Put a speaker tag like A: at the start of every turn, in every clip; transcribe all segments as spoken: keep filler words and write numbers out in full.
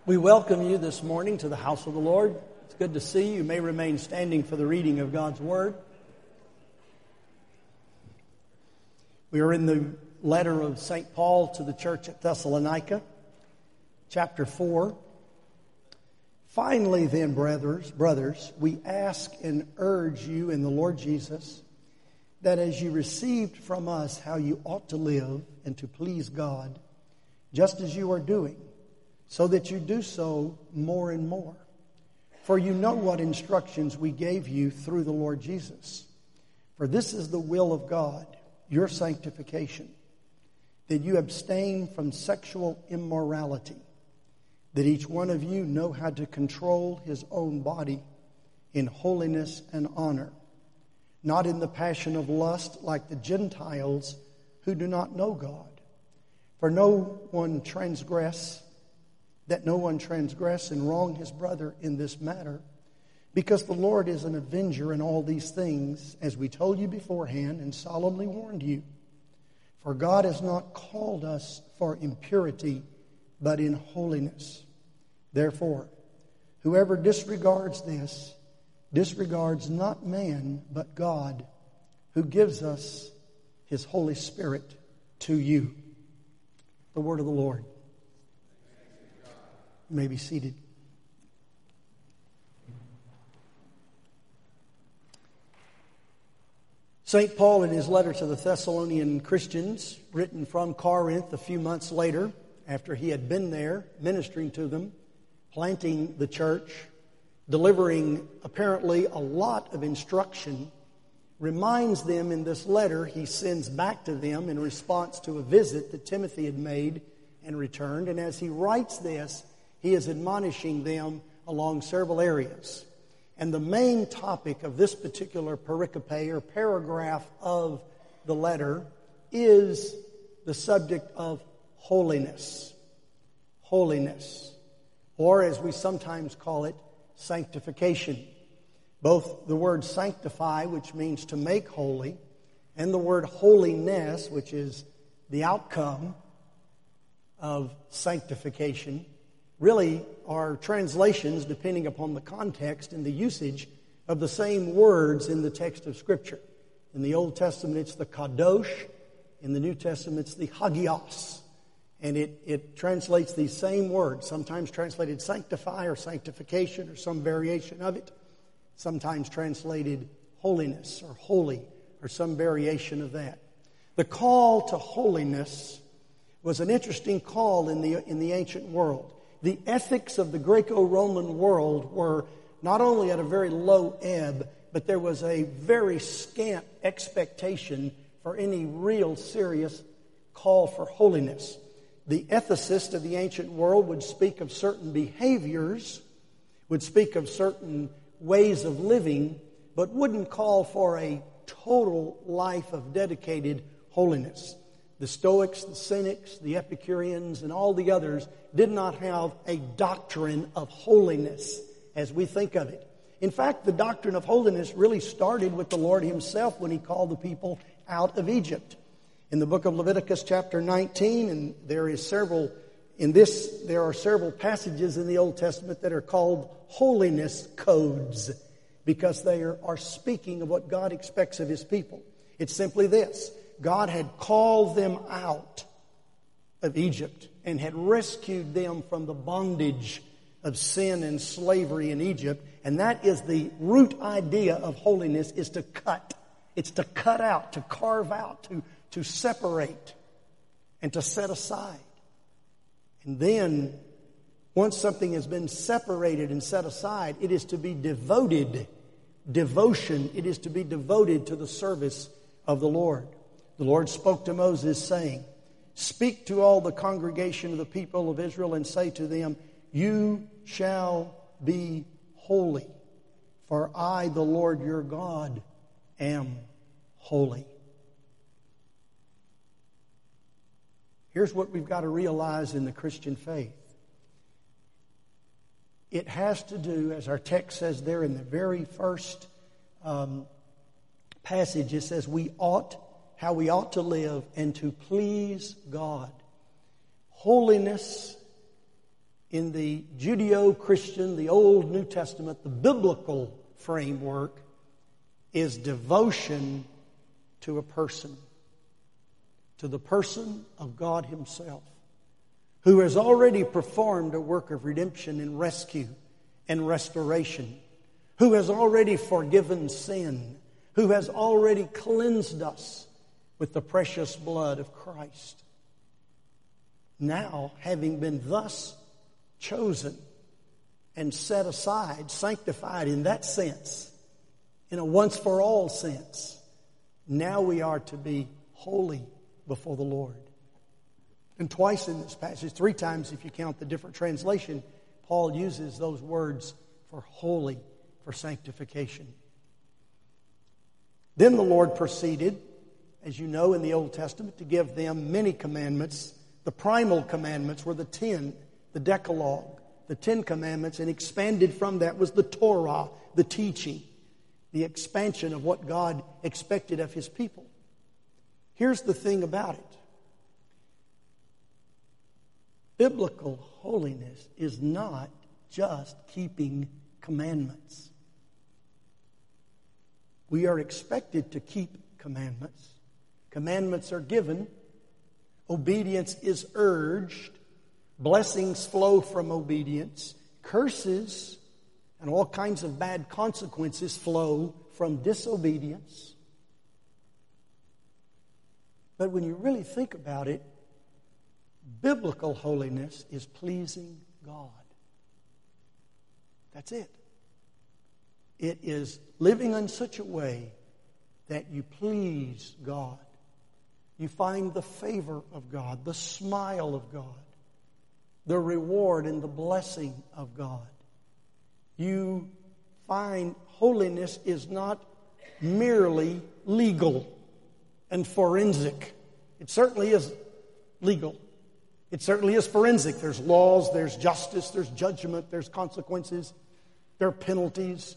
A: We welcome you this morning to the house of the Lord. It's good to see you. You may remain standing for the reading of God's Word. We are in the letter of Saint Paul to the church at Thessalonica, chapter four. Finally then, brothers, brothers, we ask and urge you in the Lord Jesus that as you received from us how you ought to live and to please God, just as you are doing, so that you do so more and more. For you know what instructions we gave you through the Lord Jesus. For this is the will of God, your sanctification, that you abstain from sexual immorality, that each one of you know how to control his own body in holiness and honor, not in the passion of lust like the Gentiles who do not know God. For no one transgress that no one transgress and wrong his brother in this matter, because the Lord is an avenger in all these things, as we told you beforehand and solemnly warned you. For God has not called us for impurity, but in holiness. Therefore, whoever disregards this, disregards not man, but God, who gives us his Holy Spirit to you. The word of the Lord. You may be seated. Saint Paul, in his letter to the Thessalonian Christians, written from Corinth a few months later, after he had been there ministering to them, planting the church, delivering apparently a lot of instruction, reminds them in this letter he sends back to them in response to a visit that Timothy had made and returned. And as he writes this, he is admonishing them along several areas. And the main topic of this particular pericope or paragraph of the letter is the subject of holiness. Holiness. Or as we sometimes call it, sanctification. Both the word sanctify, which means to make holy, and the word holiness, which is the outcome of sanctification, really are translations, depending upon the context and the usage, of the same words in the text of Scripture. In the Old Testament, it's the kadosh. In the New Testament, it's the hagios. And it, it translates these same words, sometimes translated sanctify or sanctification or some variation of it, sometimes translated holiness or holy or some variation of that. The call to holiness was an interesting call in the, in the ancient world. The ethics of the Greco-Roman world were not only at a very low ebb, but there was a very scant expectation for any real serious call for holiness. The ethicist of the ancient world would speak of certain behaviors, would speak of certain ways of living, but wouldn't call for a total life of dedicated holiness. The Stoics, the Cynics, the Epicureans, and all the others did not have a doctrine of holiness as we think of it. In fact, the doctrine of holiness really started with the Lord himself when he called the people out of Egypt. In the book of Leviticus chapter nineteen, and there is several, in this, there are several passages in the Old Testament that are called holiness codes because they are, are speaking of what God expects of his people. It's simply this. God had called them out of Egypt and had rescued them from the bondage of sin and slavery in Egypt. And that is the root idea of holiness, is to cut. It's to cut out, to carve out, to, to separate, and to set aside. And then, once something has been separated and set aside, it is to be devoted. Devotion, it is to be devoted to the service of the Lord. The Lord spoke to Moses, saying, "Speak to all the congregation of the people of Israel and say to them, you shall be holy, for I, the Lord your God, am holy." Here's what we've got to realize in the Christian faith. It has to do, as our text says there in the very first um, passage, it says we ought how we ought to live and to please God. Holiness in the Judeo-Christian, the Old New Testament, the biblical framework is devotion to a person, to the person of God Himself, who has already performed a work of redemption and rescue and restoration, who has already forgiven sin, who has already cleansed us with the precious blood of Christ. Now, having been thus chosen and set aside, sanctified in that sense, in a once-for-all sense, now we are to be holy before the Lord. And twice in this passage, three times if you count the different translation, Paul uses those words for holy, for sanctification. Then the Lord proceeded, as you know in the Old Testament, to give them many commandments. The primal commandments were the ten, the Decalogue, the Ten Commandments, and expanded from that was the Torah, the teaching, the expansion of what God expected of His people. Here's the thing about it. Biblical holiness is not just keeping commandments. We are expected to keep commandments. Commandments are given. Obedience is urged. Blessings flow from obedience. Curses and all kinds of bad consequences flow from disobedience. But when you really think about it, biblical holiness is pleasing God. That's it. It is living in such a way that you please God. You find the favor of God, the smile of God, the reward and the blessing of God. You find holiness is not merely legal and forensic. It certainly is legal. It certainly is forensic. There's laws, there's justice, there's judgment, there's consequences, there are penalties.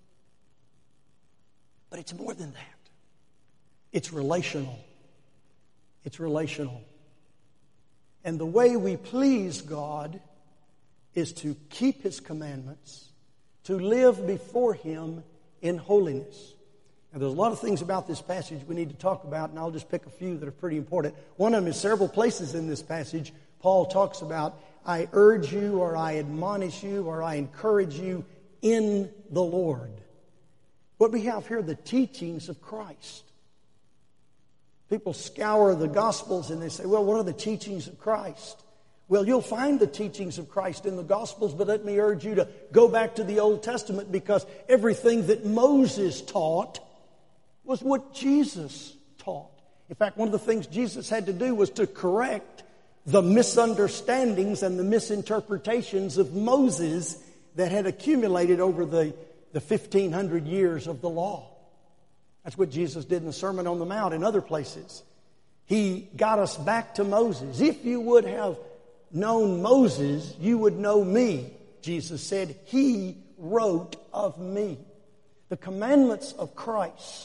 A: But it's more than that. It's relational. It's relational. And the way we please God is to keep His commandments, to live before Him in holiness. Now, there's a lot of things about this passage we need to talk about, and I'll just pick a few that are pretty important. One of them is several places in this passage, Paul talks about, I urge you, or I admonish you, or I encourage you in the Lord. What we have here, the teachings of Christ. People scour the Gospels and they say, well, what are the teachings of Christ? Well, you'll find the teachings of Christ in the Gospels, but let me urge you to go back to the Old Testament, because everything that Moses taught was what Jesus taught. In fact, one of the things Jesus had to do was to correct the misunderstandings and the misinterpretations of Moses that had accumulated over the, the fifteen hundred years of the law. That's what Jesus did in the Sermon on the Mount and other places. He got us back to Moses. If you would have known Moses, you would know me. Jesus said, He wrote of me. The commandments of Christ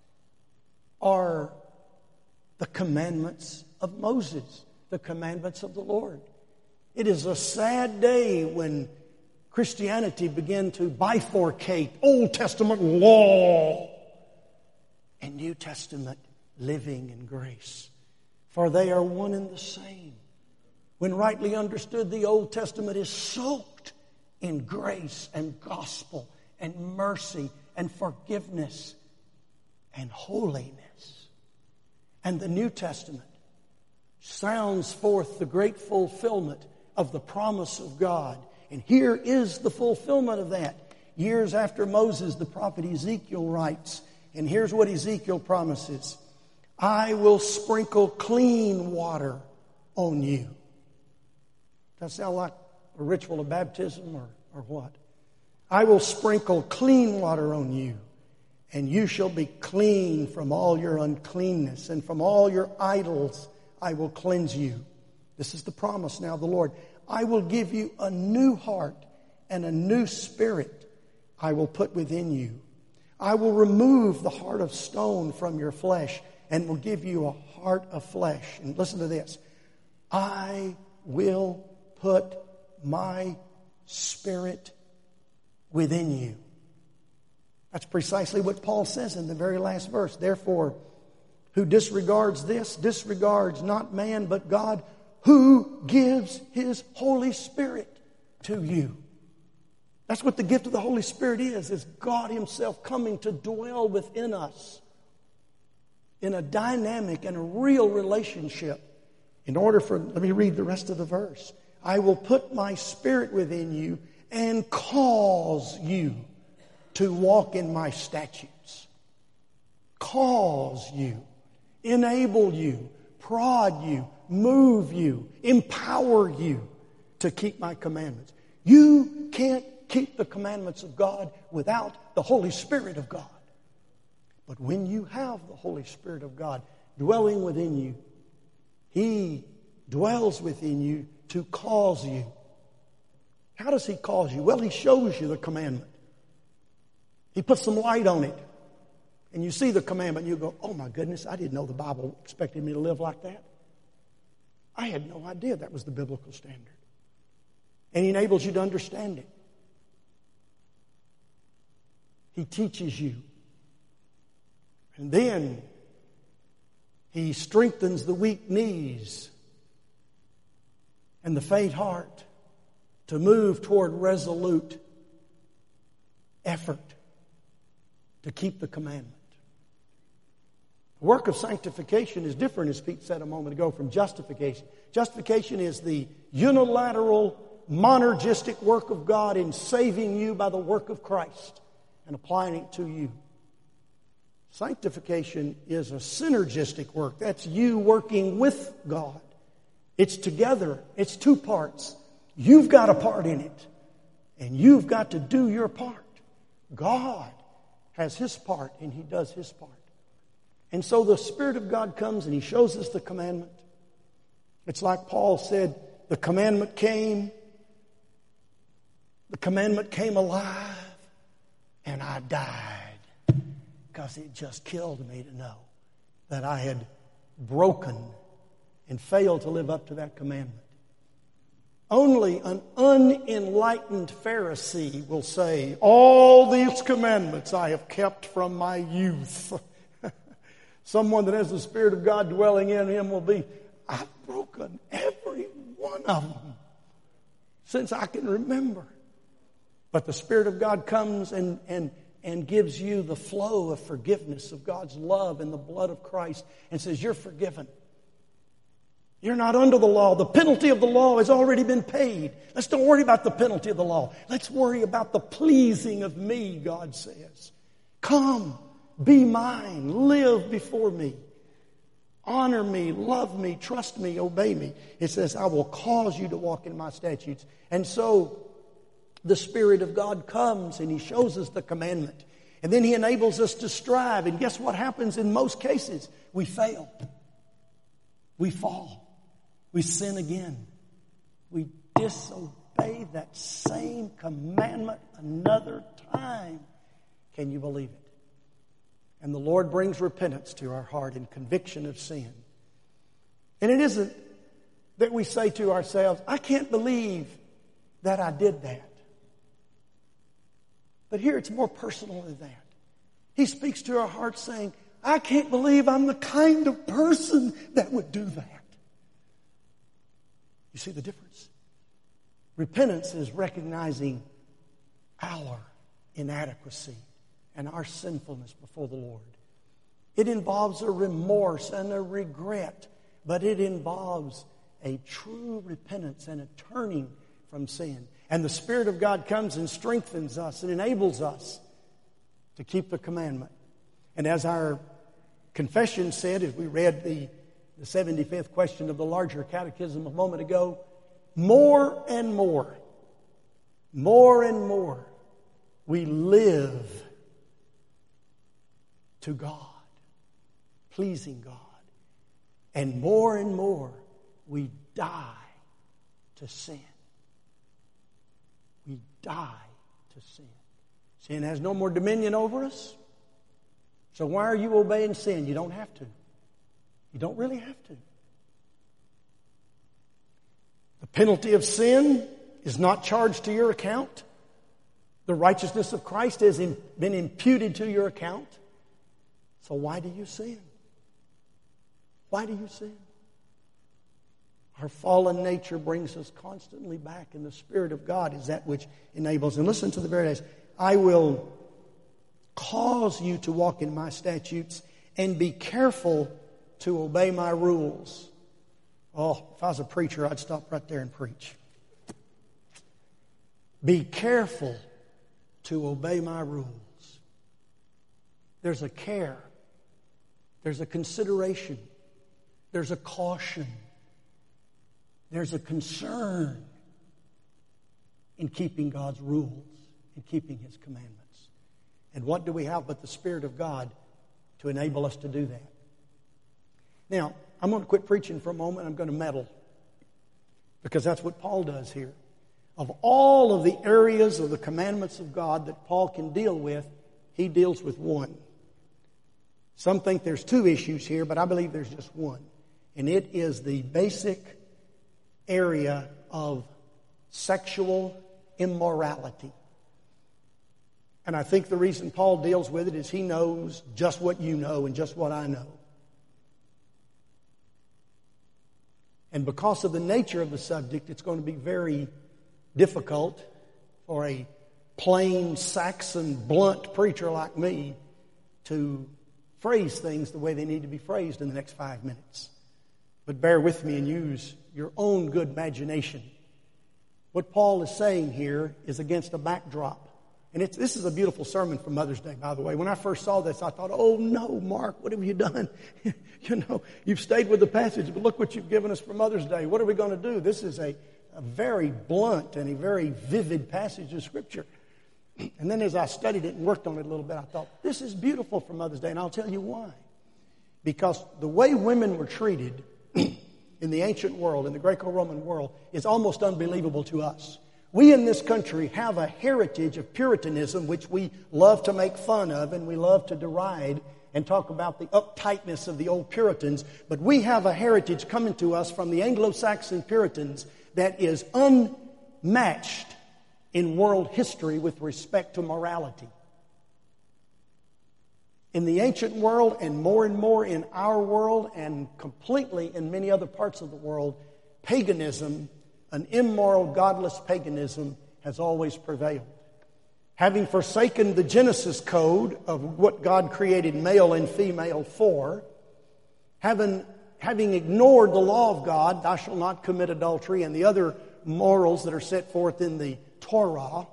A: are the commandments of Moses, the commandments of the Lord. It is a sad day when Christianity began to bifurcate Old Testament law and New Testament living in grace. For they are one and the same. When rightly understood, the Old Testament is soaked in grace and gospel and mercy and forgiveness and holiness. And the New Testament sounds forth the great fulfillment of the promise of God. And here is the fulfillment of that. Years after Moses, the prophet Ezekiel writes, and here's what Ezekiel promises. I will sprinkle clean water on you. Does that sound like a ritual of baptism or, or what? I will sprinkle clean water on you, and you shall be clean from all your uncleanness, and from all your idols I will cleanse you. This is the promise now of the Lord. I will give you a new heart and a new spirit I will put within you. I will remove the heart of stone from your flesh and will give you a heart of flesh. And listen to this. I will put my Spirit within you. That's precisely what Paul says in the very last verse. Therefore, who disregards this, disregards not man but God, who gives His Holy Spirit to you. That's what the gift of the Holy Spirit is, is God Himself coming to dwell within us in a dynamic and a real relationship. In order for, let me read the rest of the verse. I will put my Spirit within you and cause you to walk in my statutes. Cause you, enable you, prod you, move you, empower you to keep my commandments. You can't keep the commandments of God without the Holy Spirit of God. But when you have the Holy Spirit of God dwelling within you, He dwells within you to cause you. How does He cause you? Well, He shows you the commandment. He puts some light on it. And you see the commandment and you go, oh my goodness, I didn't know the Bible expected me to live like that. I had no idea that was the biblical standard. And He enables you to understand it. He teaches you. And then He strengthens the weak knees and the faint heart to move toward resolute effort to keep the commandment. The work of sanctification is different, as Pete said a moment ago, from justification. Justification is the unilateral, monergistic work of God in saving you by the work of Christ and applying it to you. Sanctification is a synergistic work. That's you working with God. It's together. It's two parts. You've got a part in it, and you've got to do your part. God has His part, and He does His part. And so the Spirit of God comes and He shows us the commandment. It's like Paul said, the commandment came, the commandment came alive, and I died. Because it just killed me to know that I had broken and failed to live up to that commandment. Only an unenlightened Pharisee will say, all these commandments I have kept from my youth. Someone that has the Spirit of God dwelling in him will be, I've broken every one of them since I can remember. But the Spirit of God comes and, and, and gives you the flow of forgiveness of God's love in the blood of Christ and says, you're forgiven. You're not under the law. The penalty of the law has already been paid. Let's don't worry about the penalty of the law. Let's worry about the pleasing of me, God says. Come, be mine, live before me. Honor me, love me, trust me, obey me. It says, I will cause you to walk in my statutes. And so the Spirit of God comes and He shows us the commandment. And then He enables us to strive. And guess what happens in most cases? We fail. We fall. We sin again. We disobey that same commandment another time. Can you believe it? And the Lord brings repentance to our heart and conviction of sin. And it isn't that we say to ourselves, I can't believe that I did that. But here it's more personal than that. He speaks to our hearts saying, I can't believe I'm the kind of person that would do that. You see the difference? Repentance is recognizing our inadequacy and our sinfulness before the Lord. It involves a remorse and a regret, but it involves a true repentance and a turning from sin. And the Spirit of God comes and strengthens us and enables us to keep the commandment. And as our confession said, as we read the, the seventy-fifth question of the larger catechism a moment ago, more and more, more and more, we live to God, pleasing God. And more and more, we die to sin. We die to sin. Sin has no more dominion over us. So why are you obeying sin? You don't have to. You don't really have to. The penalty of sin is not charged to your account. The righteousness of Christ has been imputed to your account. So why do you sin? Why do you sin? Our fallen nature brings us constantly back, and the Spirit of God is that which enables. And listen to the very next. I will cause you to walk in my statutes and be careful to obey my rules. Oh, if I was a preacher, I'd stop right there and preach. Be careful to obey my rules. There's a care. There's a consideration. There's a caution. There's a concern in keeping God's rules and keeping His commandments. And what do we have but the Spirit of God to enable us to do that? Now, I'm going to quit preaching for a moment. I'm going to meddle, because that's what Paul does here. Of all of the areas of the commandments of God that Paul can deal with, he deals with one. Some think there's two issues here, but I believe there's just one. And it is the basic area of sexual immorality. And I think the reason Paul deals with it is he knows just what you know and just what I know. And because of the nature of the subject, it's going to be very difficult for a plain Saxon, blunt preacher like me to phrase things the way they need to be phrased in the next five minutes. But bear with me and use your own good imagination. What Paul is saying here is against a backdrop. And it's, this is a beautiful sermon for Mother's Day, by the way. When I first saw this, I thought, oh no, Mark, what have you done? You know, you've stayed with the passage, but look what you've given us for Mother's Day. What are we going to do? This is a, a very blunt and a very vivid passage of Scripture. And then as I studied it and worked on it a little bit, I thought, this is beautiful for Mother's Day, and I'll tell you why. Because the way women were treated in the ancient world, in the Greco-Roman world, is almost unbelievable to us. We in this country have a heritage of Puritanism which we love to make fun of and we love to deride and talk about the uptightness of the old Puritans. But we have a heritage coming to us from the Anglo-Saxon Puritans that is unmatched in world history with respect to morality. In the ancient world, and more and more in our world, and completely in many other parts of the world, paganism, an immoral, godless paganism, has always prevailed. Having forsaken the Genesis code of what God created male and female for, having, having ignored the law of God, thou shalt not commit adultery, and the other morals that are set forth in the Torah,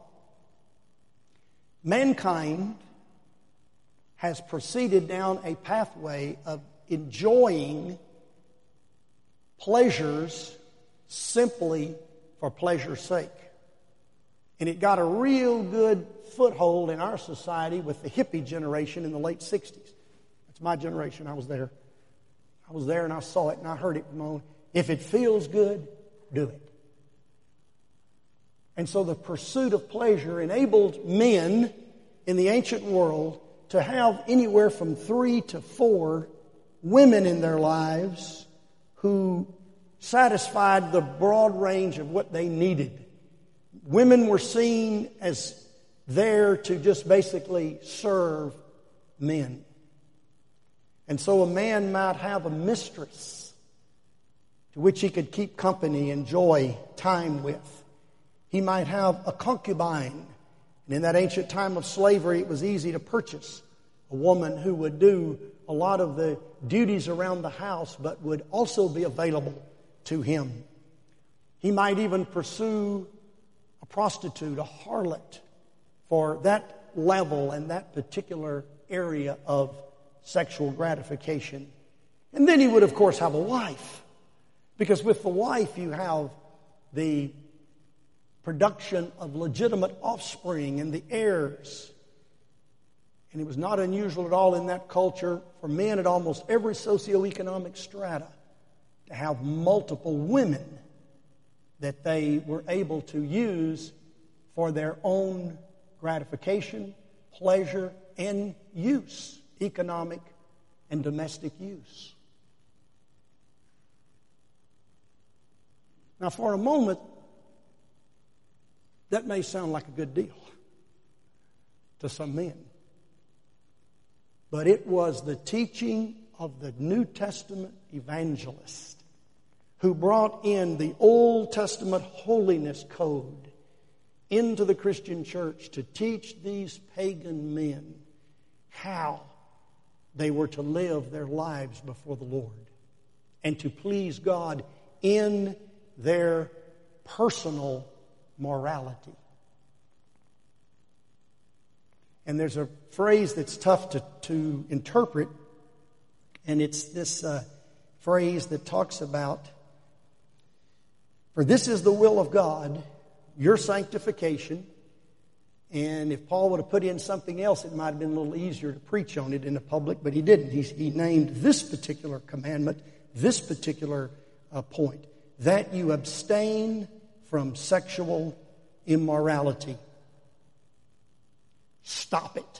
A: mankind has proceeded down a pathway of enjoying pleasures simply for pleasure's sake. And it got a real good foothold in our society with the hippie generation in the late sixties. That's my generation. I was there. I was there and I saw it and I heard it from my own. If it feels good, do it. And so the pursuit of pleasure enabled men in the ancient world to have anywhere from three to four women in their lives who satisfied the broad range of what they needed. Women were seen as there to just basically serve men. And so a man might have a mistress to which he could keep company, enjoy time with. He might have a concubine. And in that ancient time of slavery, it was easy to purchase a woman who would do a lot of the duties around the house, but would also be available to him. He might even pursue a prostitute, a harlot, for that level and that particular area of sexual gratification. And then he would, of course, have a wife. Because with the wife, you have the production of legitimate offspring and the heirs. And it was not unusual at all in that culture for men at almost every socioeconomic strata to have multiple women that they were able to use for their own gratification, pleasure, and use, economic and domestic use. Now, for a moment, That may sound like a good deal to some men. But it was the teaching of the New Testament evangelist who brought in the Old Testament holiness code into the Christian church to teach these pagan men how they were to live their lives before the Lord and to please God in their personal morality. And there's a phrase that's tough to, to interpret, and it's this uh, phrase that talks about, for this is the will of God, your sanctification. And if Paul would have put in something else, it might have been a little easier to preach on it in the public, but he didn't. He, he named this particular commandment, this particular uh, point, that you abstain from sexual immorality. Stop it.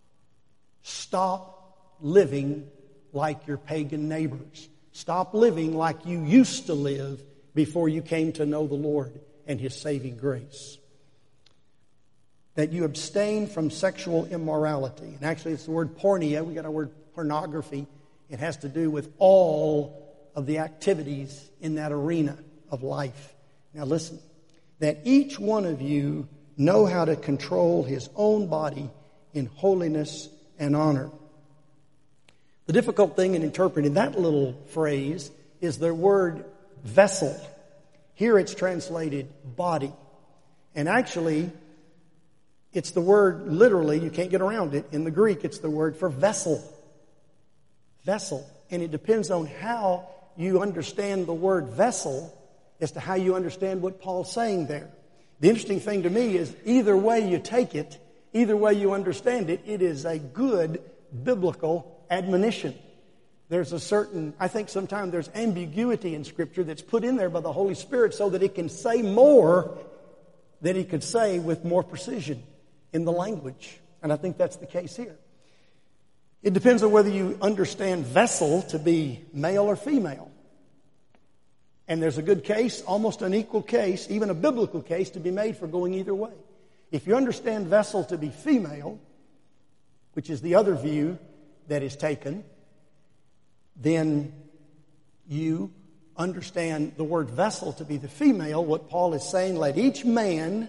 A: Stop living like your pagan neighbors. Stop living like you used to live before you came to know the Lord and His saving grace. That you abstain from sexual immorality. And actually it's the word porneia. We got our word pornography. It has to do with all of the activities in that arena of life. Now listen, that each one of you know how to control his own body in holiness and honor. The difficult thing in interpreting that little phrase is the word vessel. Here it's translated body. And actually, it's the word, literally, you can't get around it. In the Greek, it's the word for vessel. Vessel. And it depends on how you understand the word vessel as to how you understand what Paul's saying there. The interesting thing to me is either way you take it, either way you understand it, it is a good biblical admonition. There's a certain, I think sometimes there's ambiguity in Scripture that's put in there by the Holy Spirit so that it can say more than He could say with more precision in the language. And I think that's the case here. It depends on whether you understand vessel to be male or female. And there's a good case, almost an equal case, even a biblical case to be made for going either way. If you understand vessel to be female, which is the other view that is taken, then you understand the word vessel to be the female. What Paul is saying, let each man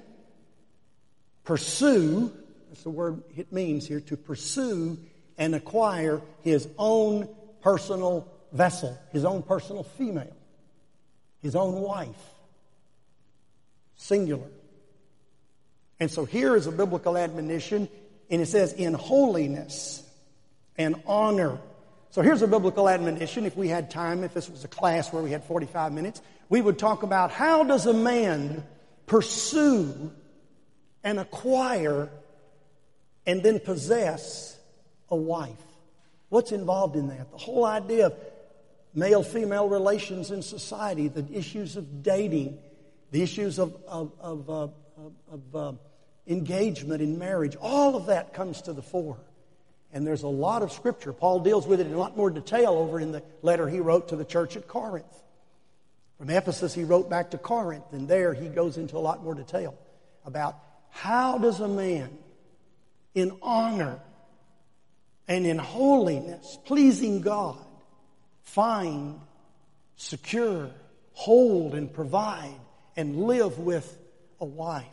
A: pursue, that's the word it means here, to pursue and acquire his own personal vessel, his own personal female. His own wife. Singular. And so here is a biblical admonition, and it says, in holiness and honor. So here's a biblical admonition. If we had time, if this was a class where we had forty-five minutes, we would talk about how does a man pursue and acquire and then possess a wife? What's involved in that? The whole idea of male-female relations in society, the issues of dating, the issues of, of, of, uh, of uh, engagement in marriage, all of that comes to the fore. And there's a lot of Scripture. Paul deals with it in a lot more detail over in the letter he wrote to the church at Corinth. From Ephesus, he wrote back to Corinth, and there he goes into a lot more detail about how does a man in honor and in holiness, pleasing God, find, secure, hold, and provide, and live with a wife.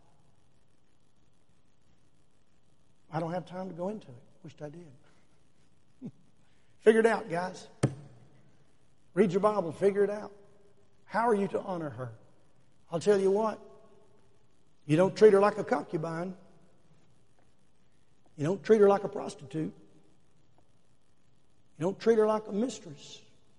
A: I don't have time to go into it. Wished I did. Figure it out, guys. Read your Bible. Figure it out. How are you to honor her? I'll tell you what. You don't treat her like a concubine. You don't treat her like a prostitute. You don't treat her like a mistress.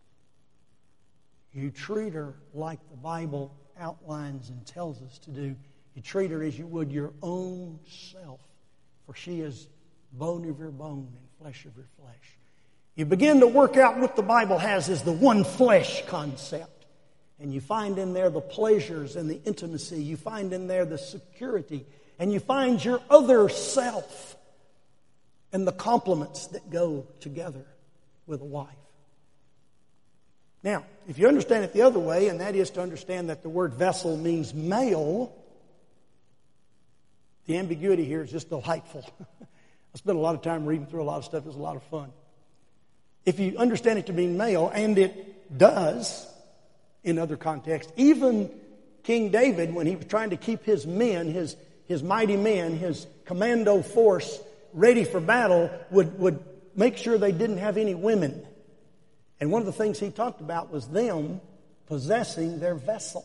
A: You treat her like the Bible outlines and tells us to do. You treat her as you would your own self, for she is bone of your bone and flesh of your flesh. You begin to work out what the Bible has as the one flesh concept. And you find in there the pleasures and the intimacy. You find in there the security. And you find your other self and the complements that go together with a wife. Now, if you understand it the other way, and that is to understand that the word vessel means male, The ambiguity here is just delightful. I spent a lot of time reading through a lot of stuff. It was a lot of fun. If you understand it to be male, and it does in other contexts, even King David, when he was trying to keep his men, his, his mighty men, his commando force ready for battle, would, would make sure they didn't have any women. And one of the things he talked about was them possessing their vessel.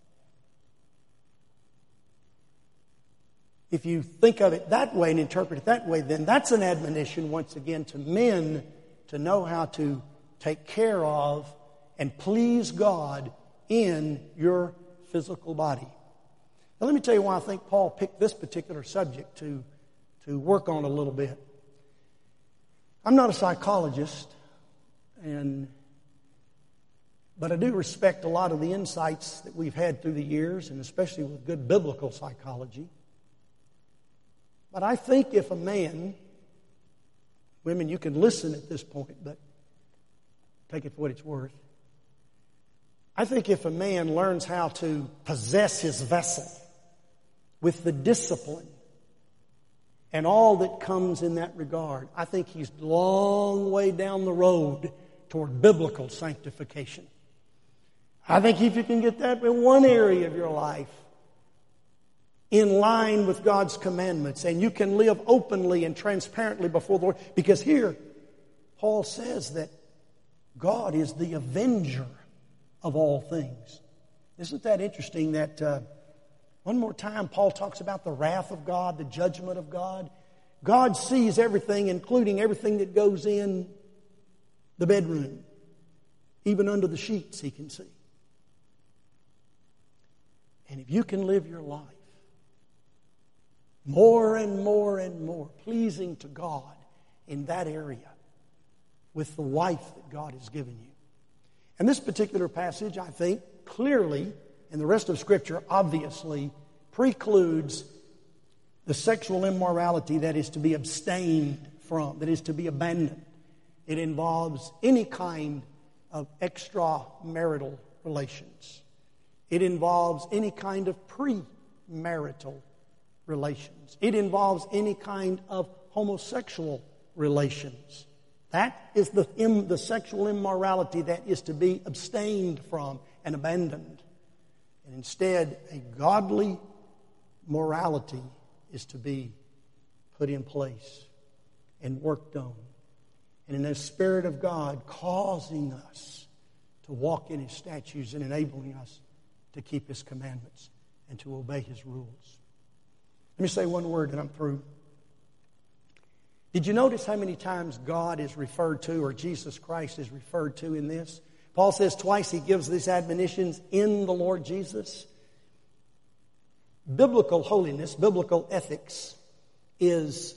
A: If you think of it that way and interpret it that way, then that's an admonition once again to men to know how to take care of and please God in your physical body. Now let me tell you why I think Paul picked this particular subject to, to work on a little bit. I'm not a psychologist, and but I do respect a lot of the insights that we've had through the years, and especially with good biblical psychology. But I think if a man, women, you can listen at this point, but take it for what it's worth. I think if a man learns how to possess his vessel with the discipline and all that comes in that regard, I think he's a long way down the road toward biblical sanctification. I think if you can get that in one area of your life in line with God's commandments, and you can live openly and transparently before the Lord, because here Paul says that God is the avenger of all things. Isn't that interesting that uh, one more time Paul talks about the wrath of God, the judgment of God. God sees everything, including everything that goes in the bedroom. Even under the sheets he can see. And if you can live your life more and more and more pleasing to God in that area with the wife that God has given you. And this particular passage, I think, clearly, and the rest of Scripture obviously precludes the sexual immorality that is to be abstained from, that is to be abandoned. It involves any kind of extramarital relations. It involves any kind of premarital relations. It involves any kind of homosexual relations. That is the, the sexual immorality that is to be abstained from and abandoned. And instead, a godly morality is to be put in place and worked on. And in the Spirit of God causing us to walk in His statutes and enabling us to keep His commandments and to obey His rules. Let me say one word and I'm through. Did you notice how many times God is referred to, or Jesus Christ is referred to in this? Paul says twice he gives these admonitions in the Lord Jesus. Biblical holiness, biblical ethics is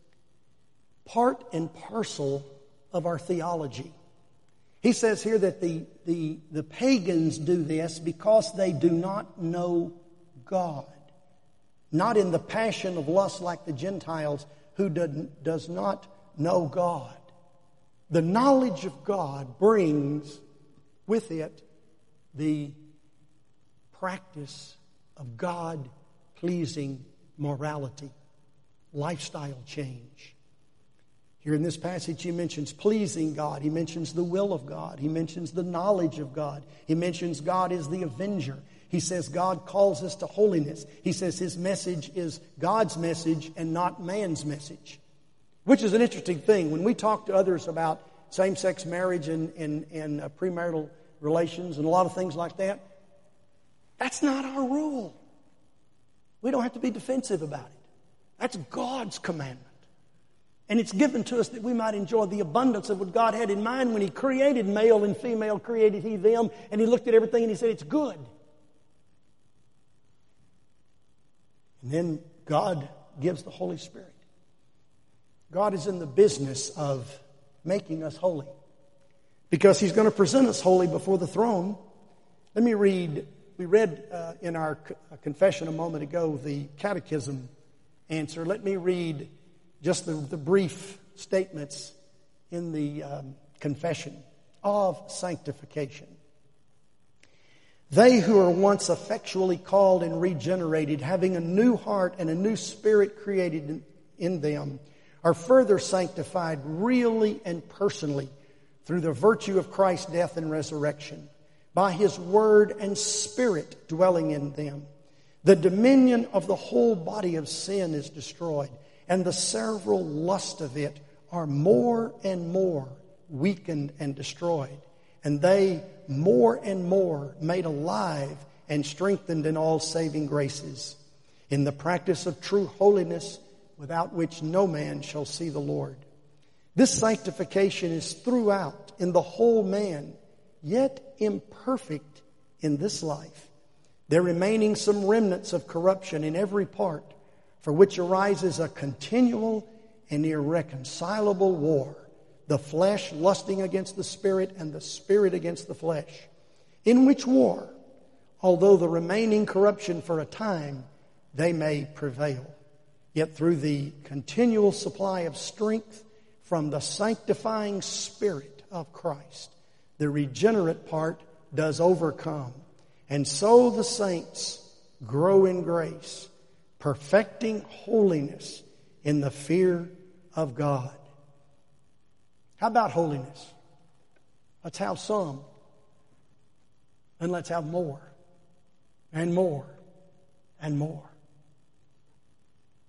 A: part and parcel of our theology. He says here that the, the, the pagans do this because they do not know God. Not in the passion of lust like the Gentiles who did, does not know God. The knowledge of God brings with it the practice of God-pleasing morality, lifestyle change. Here in this passage, he mentions pleasing God. He mentions the will of God. He mentions the knowledge of God. He mentions God is the avenger. He says God calls us to holiness. He says His message is God's message and not man's message. Which is an interesting thing. When we talk to others about same-sex marriage and, and, and uh, premarital relations and a lot of things like that, that's not our rule. We don't have to be defensive about it. That's God's commandment. And it's given to us that we might enjoy the abundance of what God had in mind when He created male and female, created He them, and He looked at everything and He said, it's good. And then God gives the Holy Spirit. God is in the business of making us holy because He's going to present us holy before the throne. Let me read, we read uh, in our confession a moment ago the catechism answer. Let me read just the, the brief statements in the um, confession of sanctification. They who are once effectually called and regenerated, having a new heart and a new spirit created in, in them, are further sanctified really and personally through the virtue of Christ's death and resurrection, by His Word and Spirit dwelling in them. The dominion of the whole body of sin is destroyed, and the several lusts of it are more and more weakened and destroyed, and they more and more made alive and strengthened in all saving graces, in the practice of true holiness, without which no man shall see the Lord. This sanctification is throughout in the whole man, yet imperfect in this life, there remaining some remnants of corruption in every part, for which arises a continual and irreconcilable war, the flesh lusting against the spirit and the spirit against the flesh, in which war, although the remaining corruption for a time, they may prevail. Yet through the continual supply of strength from the sanctifying Spirit of Christ, the regenerate part does overcome. And so the saints grow in grace, perfecting holiness in the fear of God. How about holiness? Let's have some. And let's have more and more and more.